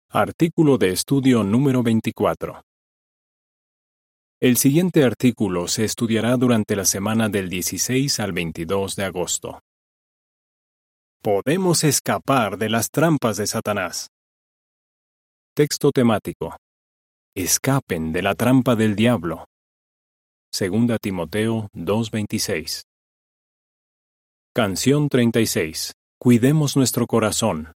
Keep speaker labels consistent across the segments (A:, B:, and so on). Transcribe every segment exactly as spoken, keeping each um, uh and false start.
A: Artículo de estudio número veinticuatro. El siguiente artículo se estudiará durante la semana del dieciséis al veintidós de agosto. Podemos escapar de las trampas de Satanás. Texto temático. Escapen de la trampa del diablo. Segunda Timoteo dos veintiséis. Canción treinta y seis. Cuidemos nuestro corazón.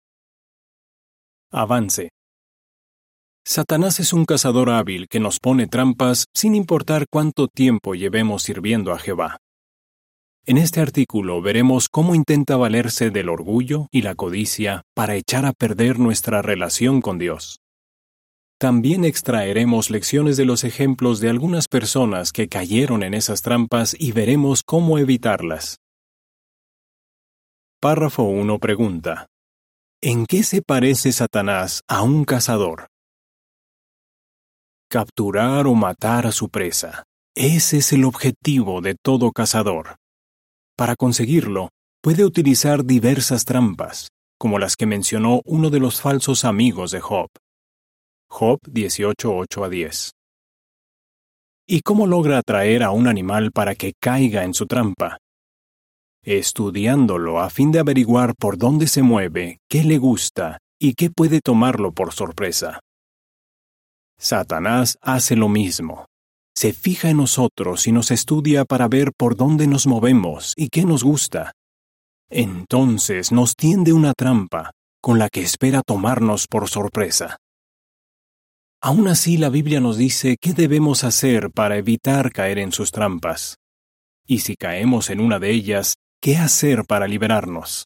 A: Avance. Satanás es un cazador hábil que nos pone trampas sin importar cuánto tiempo llevemos sirviendo a Jehová. En este artículo veremos cómo intenta valerse del orgullo y la codicia para echar a perder nuestra relación con Dios. También extraeremos lecciones de los ejemplos de algunas personas que cayeron en esas trampas y veremos cómo evitarlas. Párrafo uno pregunta: ¿en qué se parece Satanás a un cazador? Capturar o matar a su presa. Ese es el objetivo de todo cazador. Para conseguirlo, puede utilizar diversas trampas, como las que mencionó uno de los falsos amigos de Job. Job dieciocho, ocho a diez. ¿Y cómo logra atraer a un animal para que caiga en su trampa? Estudiándolo a fin de averiguar por dónde se mueve, qué le gusta y qué puede tomarlo por sorpresa. Satanás hace lo mismo. Se fija en nosotros y nos estudia para ver por dónde nos movemos y qué nos gusta. Entonces nos tiende una trampa con la que espera tomarnos por sorpresa. Aún así, la Biblia nos dice qué debemos hacer para evitar caer en sus trampas. Y si caemos en una de ellas, ¿qué hacer para liberarnos?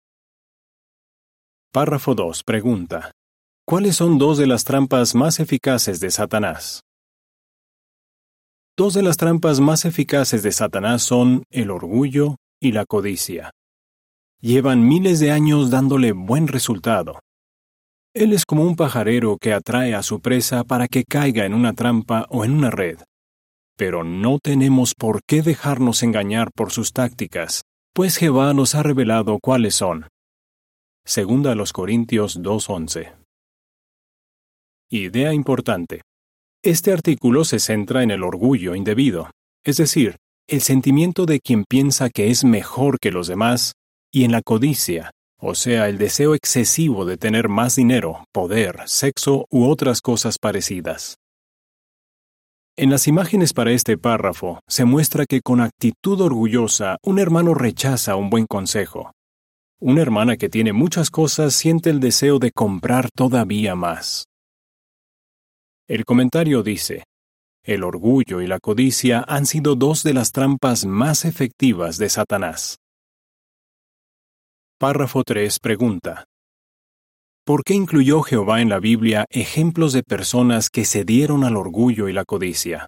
A: Párrafo dos pregunta: ¿cuáles son dos de las trampas más eficaces de Satanás? Dos de las trampas más eficaces de Satanás son el orgullo y la codicia. Llevan miles de años dándole buen resultado. Él es como un pajarero que atrae a su presa para que caiga en una trampa o en una red. Pero no tenemos por qué dejarnos engañar por sus tácticas, pues Jehová nos ha revelado cuáles son. Segunda a los Corintios dos once. Idea importante. Este artículo se centra en el orgullo indebido, es decir, el sentimiento de quien piensa que es mejor que los demás, y en la codicia, o sea, el deseo excesivo de tener más dinero, poder, sexo u otras cosas parecidas. En las imágenes para este párrafo, se muestra que con actitud orgullosa un hermano rechaza un buen consejo. Una hermana que tiene muchas cosas siente el deseo de comprar todavía más. El comentario dice: el orgullo y la codicia han sido dos de las trampas más efectivas de Satanás. Párrafo tres pregunta: ¿por qué incluyó Jehová en la Biblia ejemplos de personas que cedieron al orgullo y la codicia?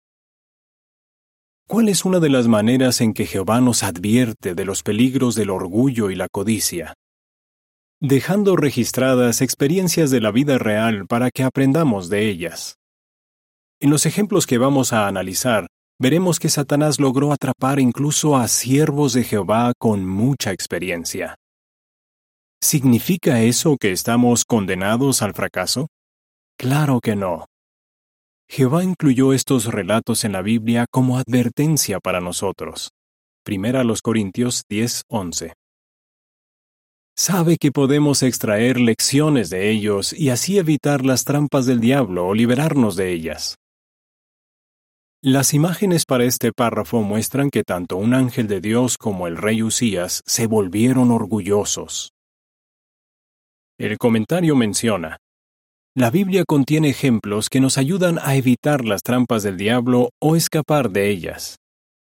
A: ¿Cuál es una de las maneras en que Jehová nos advierte de los peligros del orgullo y la codicia? Dejando registradas experiencias de la vida real para que aprendamos de ellas. En los ejemplos que vamos a analizar, veremos que Satanás logró atrapar incluso a siervos de Jehová con mucha experiencia. ¿Significa eso que estamos condenados al fracaso? Claro que no. Jehová incluyó estos relatos en la Biblia como advertencia para nosotros. Primera a los Corintios diez once. Sabe que podemos extraer lecciones de ellos y así evitar las trampas del diablo o liberarnos de ellas. Las imágenes para este párrafo muestran que tanto un ángel de Dios como el rey Usías se volvieron orgullosos. El comentario menciona: la Biblia contiene ejemplos que nos ayudan a evitar las trampas del diablo o escapar de ellas.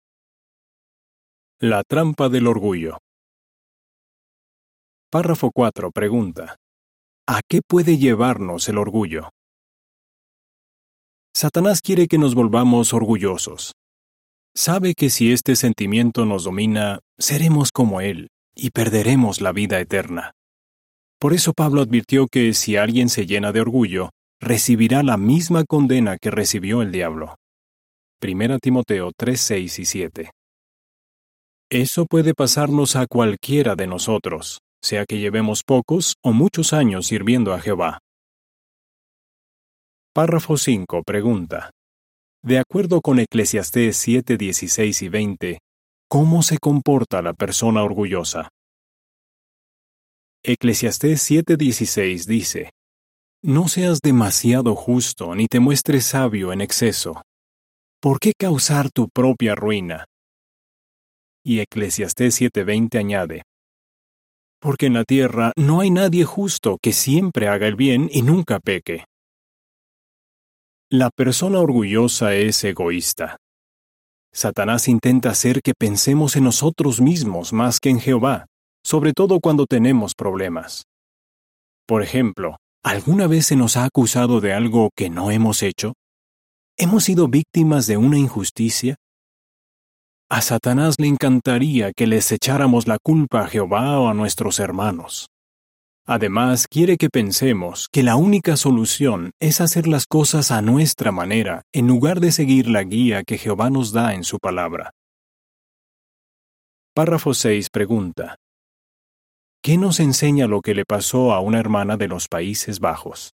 A: La trampa del orgullo. Párrafo cuatro pregunta: ¿a qué puede llevarnos el orgullo? Satanás quiere que nos volvamos orgullosos. Sabe que si este sentimiento nos domina, seremos como él y perderemos la vida eterna. Por eso Pablo advirtió que si alguien se llena de orgullo, recibirá la misma condena que recibió el diablo. Primera Timoteo tres seis y siete. Eso puede pasarnos a cualquiera de nosotros, sea que llevemos pocos o muchos años sirviendo a Jehová. Párrafo cinco. Pregunta. De acuerdo con Eclesiastés siete, dieciséis y veinte, ¿cómo se comporta la persona orgullosa? Eclesiastés siete, dieciséis dice: No seas demasiado justo ni te muestres sabio en exceso. ¿Por qué causar tu propia ruina? Y Eclesiastés siete, veinte añade: Porque en la tierra no hay nadie justo que siempre haga el bien y nunca peque. La persona orgullosa es egoísta. Satanás intenta hacer que pensemos en nosotros mismos más que en Jehová, sobre todo cuando tenemos problemas. Por ejemplo, ¿alguna vez se nos ha acusado de algo que no hemos hecho? ¿Hemos sido víctimas de una injusticia? A Satanás le encantaría que les echáramos la culpa a Jehová o a nuestros hermanos. Además, quiere que pensemos que la única solución es hacer las cosas a nuestra manera, en lugar de seguir la guía que Jehová nos da en su palabra. Párrafo seis pregunta: ¿Qué nos enseña lo que le pasó a una hermana de los Países Bajos?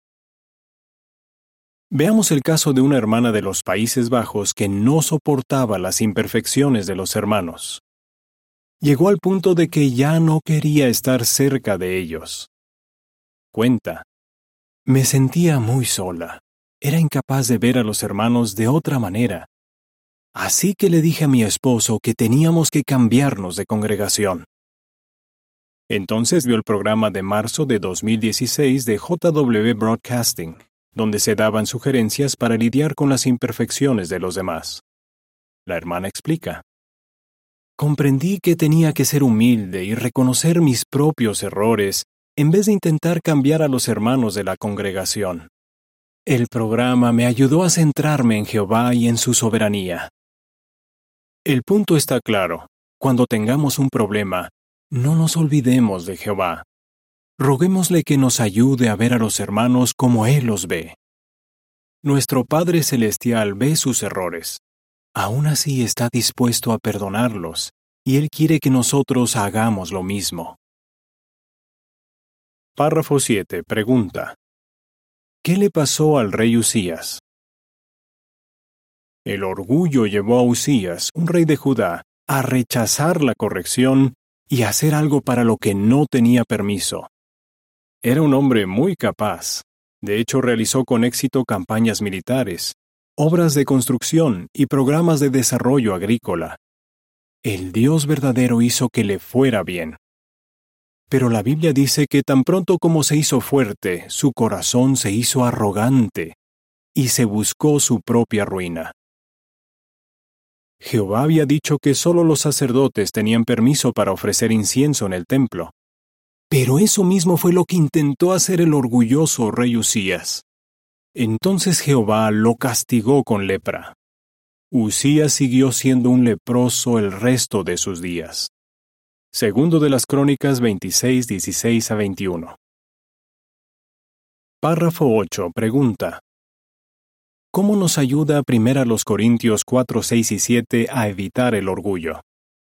A: Veamos el caso de una hermana de los Países Bajos que no soportaba las imperfecciones de los hermanos. Llegó al punto de que ya no quería estar cerca de ellos. Cuenta: Me sentía muy sola. Era incapaz de ver a los hermanos de otra manera. Así que le dije a mi esposo que teníamos que cambiarnos de congregación. Entonces vio el programa de marzo de dos mil dieciséis de J W Broadcasting, donde se daban sugerencias para lidiar con las imperfecciones de los demás. La hermana explica: Comprendí que tenía que ser humilde y reconocer mis propios errores en vez de intentar cambiar a los hermanos de la congregación. El programa me ayudó a centrarme en Jehová y en su soberanía. El punto está claro: cuando tengamos un problema, no nos olvidemos de Jehová. Roguémosle que nos ayude a ver a los hermanos como Él los ve. Nuestro Padre Celestial ve sus errores. Aún así está dispuesto a perdonarlos, y Él quiere que nosotros hagamos lo mismo. Párrafo siete. Pregunta: ¿Qué le pasó al rey Usías? El orgullo llevó a Usías, un rey de Judá, a rechazar la corrección y hacer algo para lo que no tenía permiso. Era un hombre muy capaz. De hecho, realizó con éxito campañas militares, obras de construcción y programas de desarrollo agrícola. El Dios verdadero hizo que le fuera bien. Pero la Biblia dice que tan pronto como se hizo fuerte, su corazón se hizo arrogante y se buscó su propia ruina. Jehová había dicho que solo los sacerdotes tenían permiso para ofrecer incienso en el templo. Pero eso mismo fue lo que intentó hacer el orgulloso rey Usías. Entonces Jehová lo castigó con lepra. Usías siguió siendo un leproso el resto de sus días. Segundo de las Crónicas veintiséis, dieciséis a veintiuno. Párrafo ocho. Pregunta: ¿Cómo nos ayuda Primera los Corintios cuatro, seis y siete a evitar el orgullo?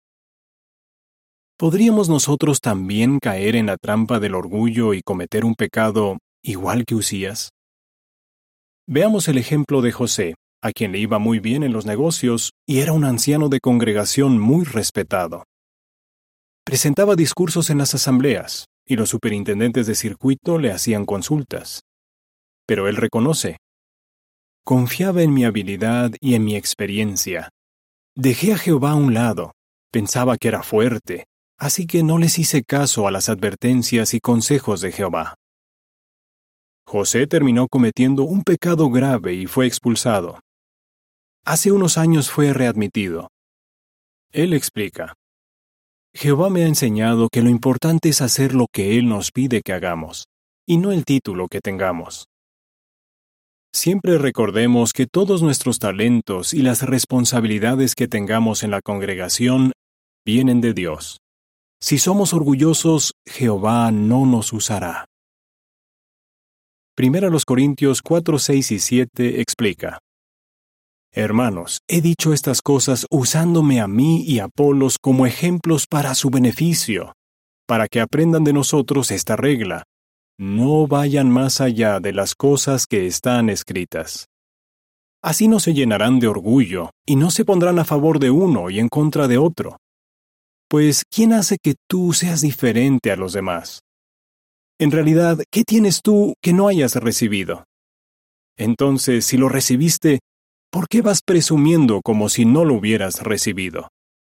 A: ¿Podríamos nosotros también caer en la trampa del orgullo y cometer un pecado igual que Usías? Veamos el ejemplo de José, a quien le iba muy bien en los negocios y era un anciano de congregación muy respetado. Presentaba discursos en las asambleas, y los superintendentes de circuito le hacían consultas. Pero él reconoce: Confiaba en mi habilidad y en mi experiencia. Dejé a Jehová a un lado. Pensaba que era fuerte, así que no les hice caso a las advertencias y consejos de Jehová. José terminó cometiendo un pecado grave y fue expulsado. Hace unos años fue readmitido. Él explica: Jehová me ha enseñado que lo importante es hacer lo que Él nos pide que hagamos, y no el título que tengamos. Siempre recordemos que todos nuestros talentos y las responsabilidades que tengamos en la congregación vienen de Dios. Si somos orgullosos, Jehová no nos usará. Primera los Corintios cuatro, seis y siete explica: Hermanos, he dicho estas cosas usándome a mí y a Apolos como ejemplos para su beneficio, para que aprendan de nosotros esta regla. no vayan más allá de las cosas que están escritas. Así no se llenarán de orgullo y no se pondrán a favor de uno y en contra de otro. Pues, ¿quién hace que tú seas diferente a los demás? En realidad, ¿qué tienes tú que no hayas recibido? Entonces, si lo recibiste, ¿por qué vas presumiendo como si no lo hubieras recibido?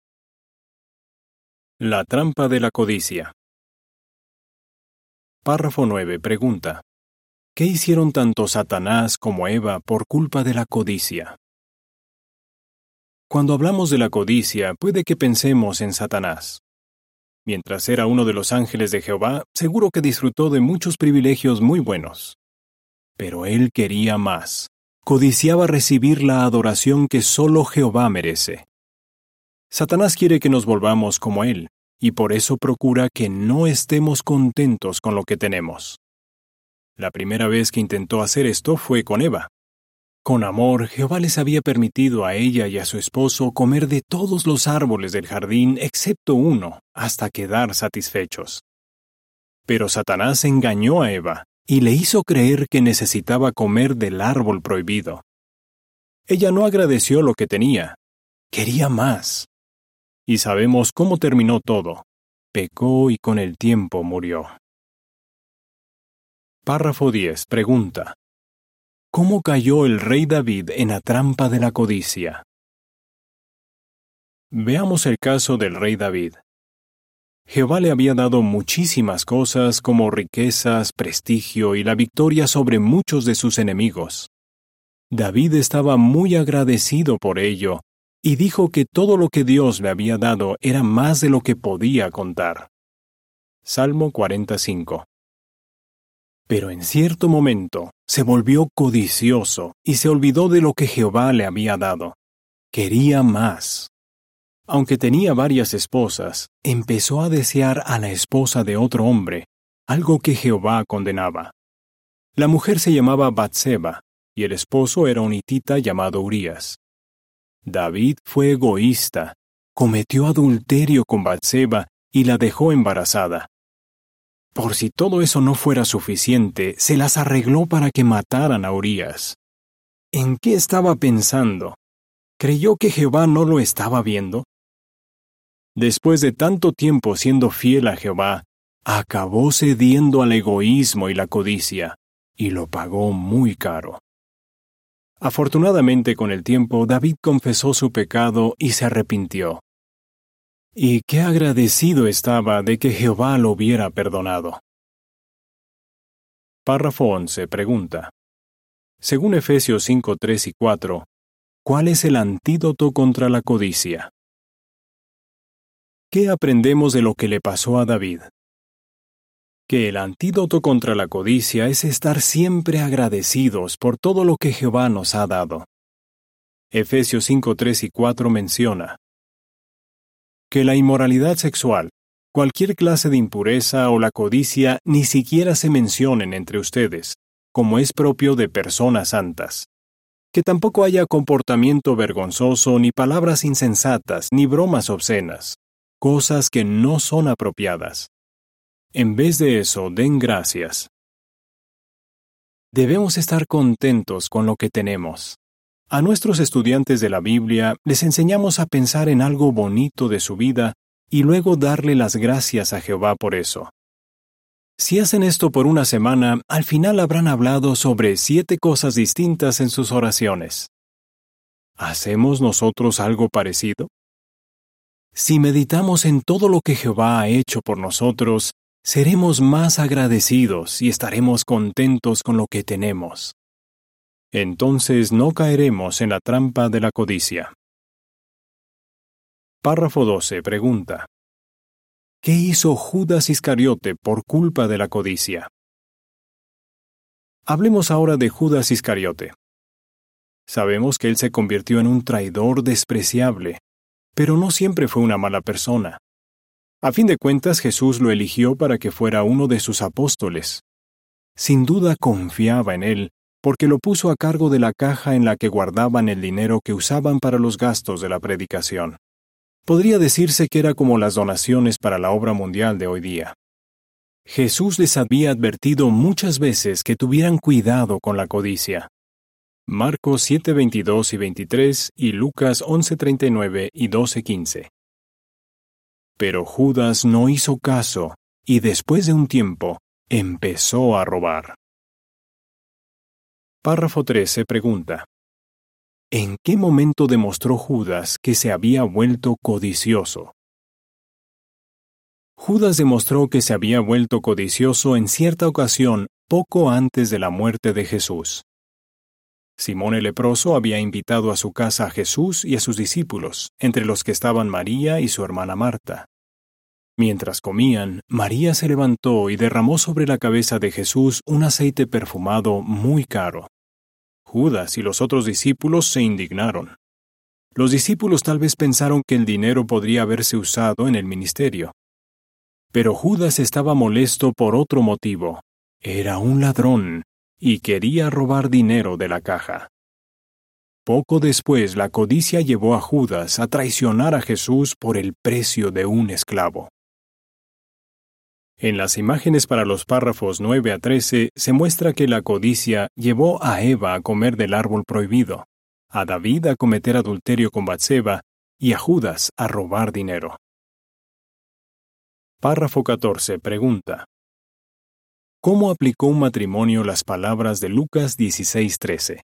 A: La trampa de la codicia. Párrafo nueve pregunta: ¿qué hicieron tanto Satanás como Eva por culpa de la codicia? Cuando hablamos de la codicia, puede que pensemos en Satanás. Mientras era uno de los ángeles de Jehová, seguro que disfrutó de muchos privilegios muy buenos. Pero él quería más. Codiciaba recibir la adoración que solo Jehová merece. Satanás quiere que nos volvamos como él, y por eso procura que no estemos contentos con lo que tenemos. La primera vez que intentó hacer esto fue con Eva. Con amor, Jehová les había permitido a ella y a su esposo comer de todos los árboles del jardín excepto uno, hasta quedar satisfechos. Pero Satanás engañó a Eva y le hizo creer que necesitaba comer del árbol prohibido. Ella no agradeció lo que tenía, quería más. Y sabemos cómo terminó todo. Pecó y con el tiempo murió. Párrafo diez pregunta: ¿cómo cayó el rey David en la trampa de la codicia? Veamos el caso del rey David. Jehová le había dado muchísimas cosas como riquezas, prestigio y la victoria sobre muchos de sus enemigos. David estaba muy agradecido por ello y dijo que todo lo que Dios le había dado era más de lo que podía contar. Salmo cuarenta y cinco. Pero en cierto momento se volvió codicioso y se olvidó de lo que Jehová le había dado. Quería más. Aunque tenía varias esposas, empezó a desear a la esposa de otro hombre, algo que Jehová condenaba. La mujer se llamaba Batseba, y el esposo era un hitita llamado Urías. David fue egoísta, cometió adulterio con Batseba y la dejó embarazada. Por si todo eso no fuera suficiente, se las arregló para que mataran a Urías. ¿En qué estaba pensando? ¿Creyó que Jehová no lo estaba viendo? Después de tanto tiempo siendo fiel a Jehová, acabó cediendo al egoísmo y la codicia, y lo pagó muy caro. Afortunadamente, con el tiempo, David confesó su pecado y se arrepintió. Y qué agradecido estaba de que Jehová lo hubiera perdonado. Párrafo once pregunta: según Efesios cinco, tres y cuatro, ¿cuál es el antídoto contra la codicia? ¿Qué aprendemos de lo que le pasó a David? Que el antídoto contra la codicia es estar siempre agradecidos por todo lo que Jehová nos ha dado. Efesios cinco, tres y cuatro menciona que la inmoralidad sexual, cualquier clase de impureza o la codicia ni siquiera se mencionen entre ustedes, como es propio de personas santas. Que tampoco haya comportamiento vergonzoso, ni palabras insensatas, ni bromas obscenas, cosas que no son apropiadas. En vez de eso, den gracias. Debemos estar contentos con lo que tenemos. A nuestros estudiantes de la Biblia les enseñamos a pensar en algo bonito de su vida y luego darle las gracias a Jehová por eso. Si hacen esto por una semana, al final habrán hablado sobre siete cosas distintas en sus oraciones. ¿Hacemos nosotros algo parecido? Si meditamos en todo lo que Jehová ha hecho por nosotros, seremos más agradecidos y estaremos contentos con lo que tenemos. Entonces no caeremos en la trampa de la codicia. Párrafo doce pregunta: ¿qué hizo Judas Iscariote por culpa de la codicia? Hablemos ahora de Judas Iscariote. Sabemos que él se convirtió en un traidor despreciable, pero no siempre fue una mala persona. A fin de cuentas, Jesús lo eligió para que fuera uno de sus apóstoles. Sin duda confiaba en él, porque lo puso a cargo de la caja en la que guardaban el dinero que usaban para los gastos de la predicación. Podría decirse que era como las donaciones para la obra mundial de hoy día. Jesús les había advertido muchas veces que tuvieran cuidado con la codicia. Marcos siete veintidós y veintitrés y Lucas once treinta y nueve y doce quince. Pero Judas no hizo caso, y después de un tiempo, empezó a robar. Párrafo trece pregunta: ¿en qué momento demostró Judas que se había vuelto codicioso? Judas demostró que se había vuelto codicioso en cierta ocasión poco antes de la muerte de Jesús. Simón el leproso había invitado a su casa a Jesús y a sus discípulos, entre los que estaban María y su hermana Marta. Mientras comían, María se levantó y derramó sobre la cabeza de Jesús un aceite perfumado muy caro. Judas y los otros discípulos se indignaron. Los discípulos tal vez pensaron que el dinero podría haberse usado en el ministerio. Pero Judas estaba molesto por otro motivo. Era un ladrón y quería robar dinero de la caja. Poco después, la codicia llevó a Judas a traicionar a Jesús por el precio de un esclavo. En las imágenes para los párrafos nueve a trece se muestra que la codicia llevó a Eva a comer del árbol prohibido, a David a cometer adulterio con Batseba y a Judas a robar dinero. Párrafo catorce pregunta: ¿cómo aplicó un matrimonio las palabras de Lucas dieciséis trece?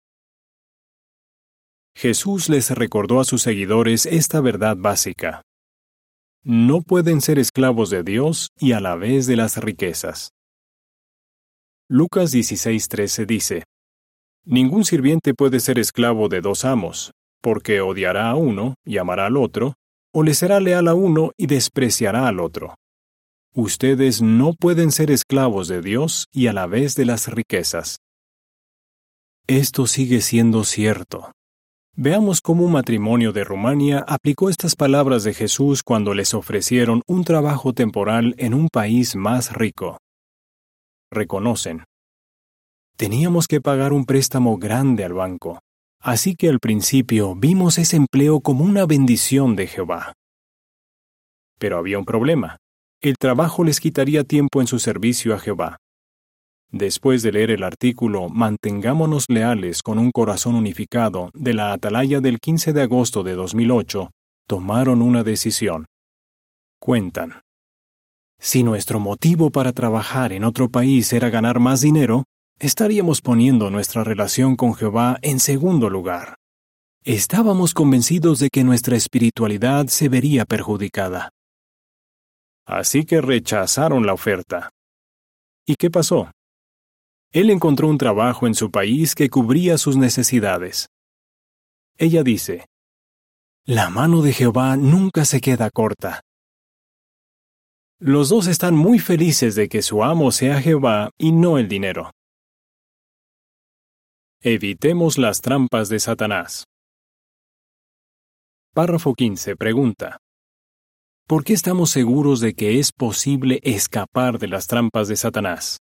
A: Jesús les recordó a sus seguidores esta verdad básica: no pueden ser esclavos de Dios y a la vez de las riquezas. Lucas dieciséis trece dice: ningún sirviente puede ser esclavo de dos amos, porque odiará a uno y amará al otro, o le será leal a uno y despreciará al otro. Ustedes no pueden ser esclavos de Dios y a la vez de las riquezas. Esto sigue siendo cierto. Veamos cómo un matrimonio de Rumania aplicó estas palabras de Jesús cuando les ofrecieron un trabajo temporal en un país más rico. Reconocen: teníamos que pagar un préstamo grande al banco, así que al principio vimos ese empleo como una bendición de Jehová. Pero había un problema. El trabajo les quitaría tiempo en su servicio a Jehová. Después de leer el artículo Mantengámonos leales con un corazón unificado de la Atalaya del quince de agosto de dos mil ocho, tomaron una decisión. Cuentan: si nuestro motivo para trabajar en otro país era ganar más dinero, estaríamos poniendo nuestra relación con Jehová en segundo lugar. Estábamos convencidos de que nuestra espiritualidad se vería perjudicada. Así que rechazaron la oferta. ¿Y qué pasó? Él encontró un trabajo en su país que cubría sus necesidades. Ella dice: la mano de Jehová nunca se queda corta. Los dos están muy felices de que su amo sea Jehová y no el dinero. Evitemos las trampas de Satanás. Párrafo quince pregunta: ¿por qué estamos seguros de que es posible escapar de las trampas de Satanás?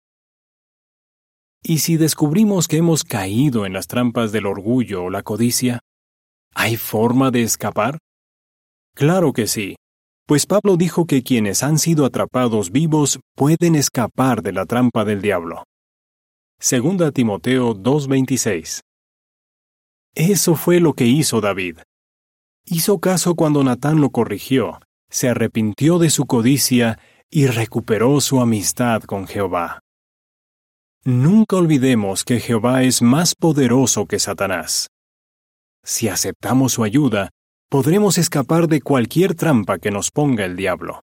A: ¿Y si descubrimos que hemos caído en las trampas del orgullo o la codicia? ¿Hay forma de escapar? Claro que sí, pues Pablo dijo que quienes han sido atrapados vivos pueden escapar de la trampa del diablo. Segunda Timoteo dos veintiséis. Eso fue lo que hizo David. Hizo caso cuando Natán lo corrigió, se arrepintió de su codicia y recuperó su amistad con Jehová. Nunca olvidemos que Jehová es más poderoso que Satanás. Si aceptamos su ayuda, podremos escapar de cualquier trampa que nos ponga el diablo.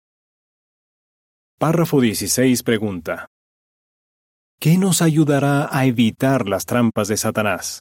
A: Párrafo dieciséis pregunta: ¿qué nos ayudará a evitar las trampas de Satanás?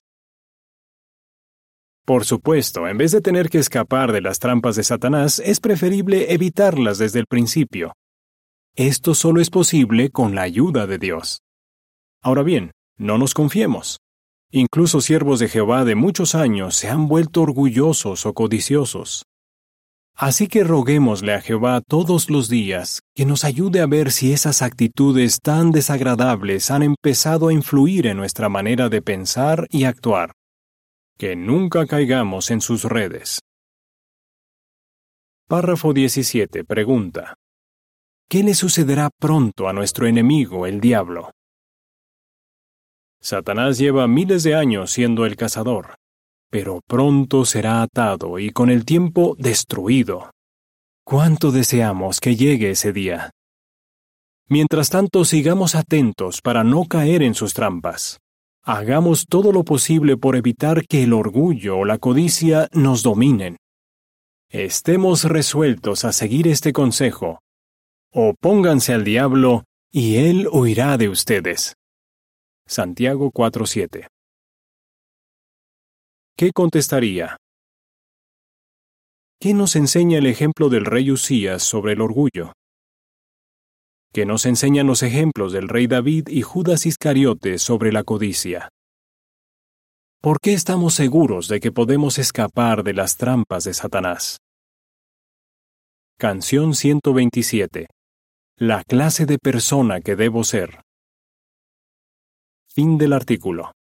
A: Por supuesto, en vez de tener que escapar de las trampas de Satanás, es preferible evitarlas desde el principio. Esto solo es posible con la ayuda de Dios. Ahora bien, no nos confiemos. Incluso siervos de Jehová de muchos años se han vuelto orgullosos o codiciosos. Así que roguémosle a Jehová todos los días que nos ayude a ver si esas actitudes tan desagradables han empezado a influir en nuestra manera de pensar y actuar. Que nunca caigamos en sus redes. Párrafo diecisiete pregunta: ¿qué le sucederá pronto a nuestro enemigo, el diablo? Satanás lleva miles de años siendo el cazador, pero pronto será atado y con el tiempo destruido. ¿Cuánto deseamos que llegue ese día? Mientras tanto, sigamos atentos para no caer en sus trampas. Hagamos todo lo posible por evitar que el orgullo o la codicia nos dominen. Estemos resueltos a seguir este consejo. Opónganse al diablo, y él huirá de ustedes. Santiago cuatro siete. ¿Qué contestaría? ¿Qué nos enseña el ejemplo del rey Usías sobre el orgullo? ¿Qué nos enseñan los ejemplos del rey David y Judas Iscariote sobre la codicia? ¿Por qué estamos seguros de que podemos escapar de las trampas de Satanás? Canción ciento veintisiete. La clase de persona que debo ser. Fin del artículo.